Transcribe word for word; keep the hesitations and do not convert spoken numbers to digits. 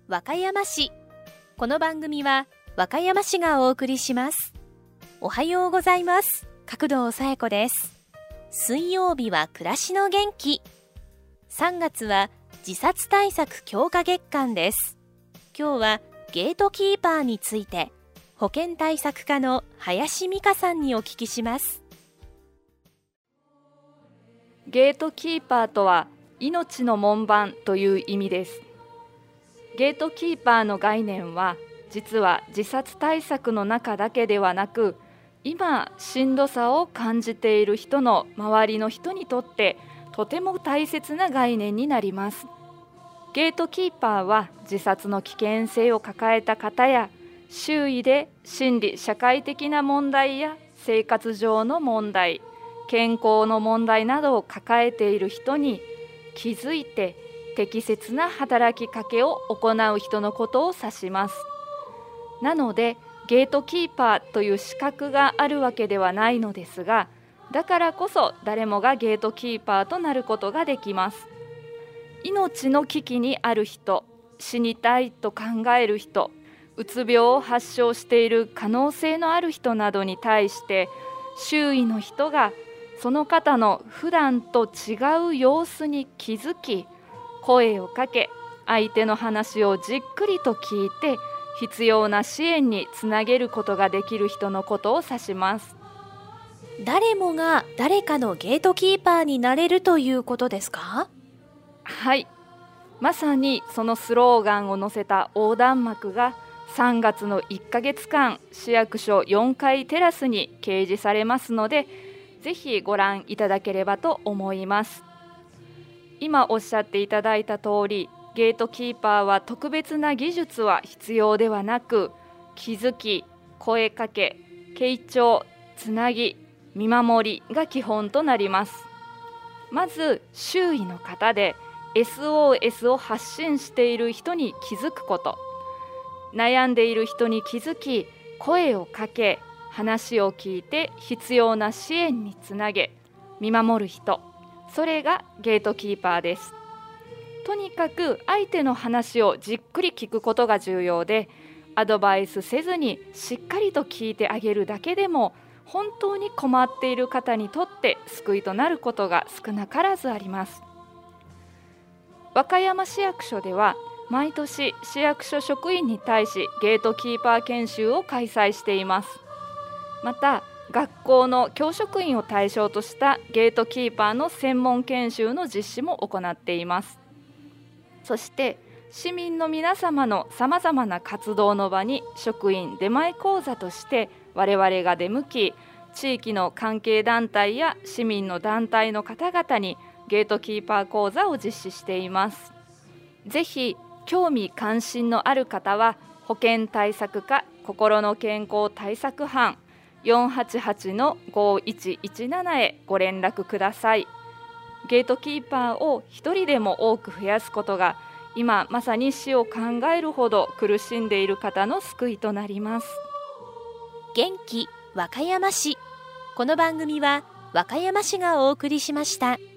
和歌山市。この番組は和歌山市がお送りします。おはようございます。角堂紗耶子です。水曜日は暮らしの元気。さんがつは自殺対策強化月間です。今日はゲートキーパーについて保健対策課の林美香さんにお聞きします。 ゲートキーパーとは命の門番という意味です。ゲートキーパーの概念は実は自殺対策の中だけではなく、今しんどさを感じている人の周りの人にとってとても大切な概念になります。ゲートキーパーは自殺の危険性を抱えた方や、周囲で心理社会的な問題や生活上の問題、健康の問題などを抱えている人に気づいて適切な働きかけを行う人のことを指します。なのでゲートキーパーという資格があるわけではないのですが、だからこそ誰もがゲートキーパーとなることができます。命の危機にある人、死にたいと考える人、うつ病を発症している可能性のある人などに対して、周囲の人がその方の普段と違う様子に気づき、声をかけ、相手の話をじっくりと聞いて、必要な支援につなげることができる人のことを指します。 誰もが誰かのゲートキーパーになれるということですか？ はい、まさにそのスローガンを載せた横断幕がさんがつのいっかげつかん、市役所よんかいテラスに掲示されますので、ぜひご覧いただければと思います。今おっしゃっていただいた通り、ゲートキーパーは特別な技術は必要ではなく、気づき、声かけ、傾聴、つなぎ、見守りが基本となります。まず周囲の方で エスオーエス を発信している人に気づくこと、悩んでいる人に気づき、声をかけ、話を聞いて必要な支援につなげ、見守る人、それがゲートキーパーです。とにかく相手の話をじっくり聞くことが重要で、アドバイスせずにしっかりと聞いてあげるだけでも、本当に困っている方にとって救いとなることが少なからずあります。和歌山市役所では毎年市役所職員に対しゲートキーパー研修を開催しています。また学校の教職員を対象としたゲートキーパーの専門研修の実施も行っています。そして市民の皆様のさまざまな活動の場に職員出前講座として我々が出向き、地域の関係団体や市民の団体の方々にゲートキーパー講座を実施しています。ぜひ興味関心のある方は保健対策課心の健康対策班 よんはちはちのごいちいちなな へご連絡ください。ゲートキーパーを一人でも多く増やすことが、今まさに死を考えるほど苦しんでいる方の救いとなります。 元気和歌山市。この番組は和歌山市がお送りしました。